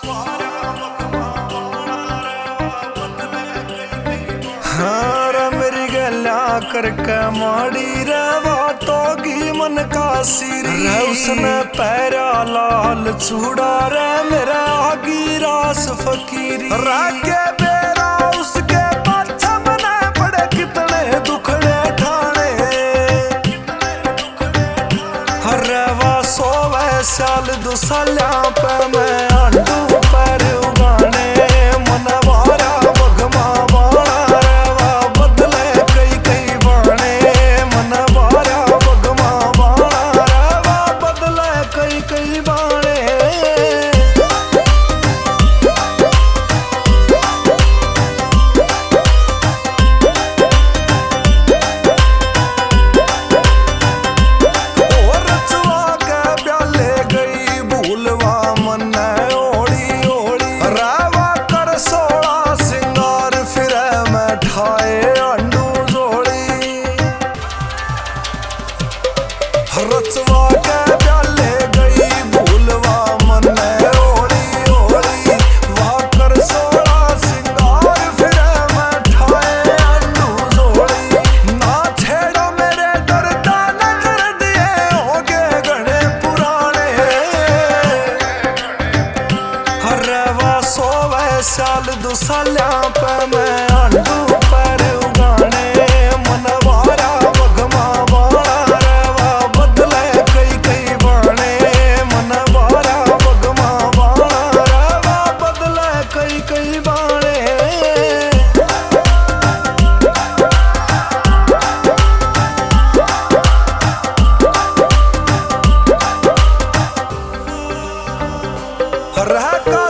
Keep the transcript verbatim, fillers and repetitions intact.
मेरी गला करके माड़ी रे बातों की मन का सीरी उसने पैरा लाल चूड़ा रे मेरा आगी रास फकीरी रागे बेरा उसके पाछा मने पड़े कितने दुखड़े ठाणे हरे वा सोवे साल दो साल्या पे मैं आंडू पैर उगाने मनवारा बगमा रचवा के प्याले गई भूलवा मन ओली ओली वाकर सोला सिंगार फिर मैं ठाए अंडू जोड़ी ना छेड़ा मेरे दर्दा नजर दिए होगे गणे पुराने हरे वा सोवे साल दो साल्या पे मैं अंडू पैर उगाने मनवारा बगमा रहा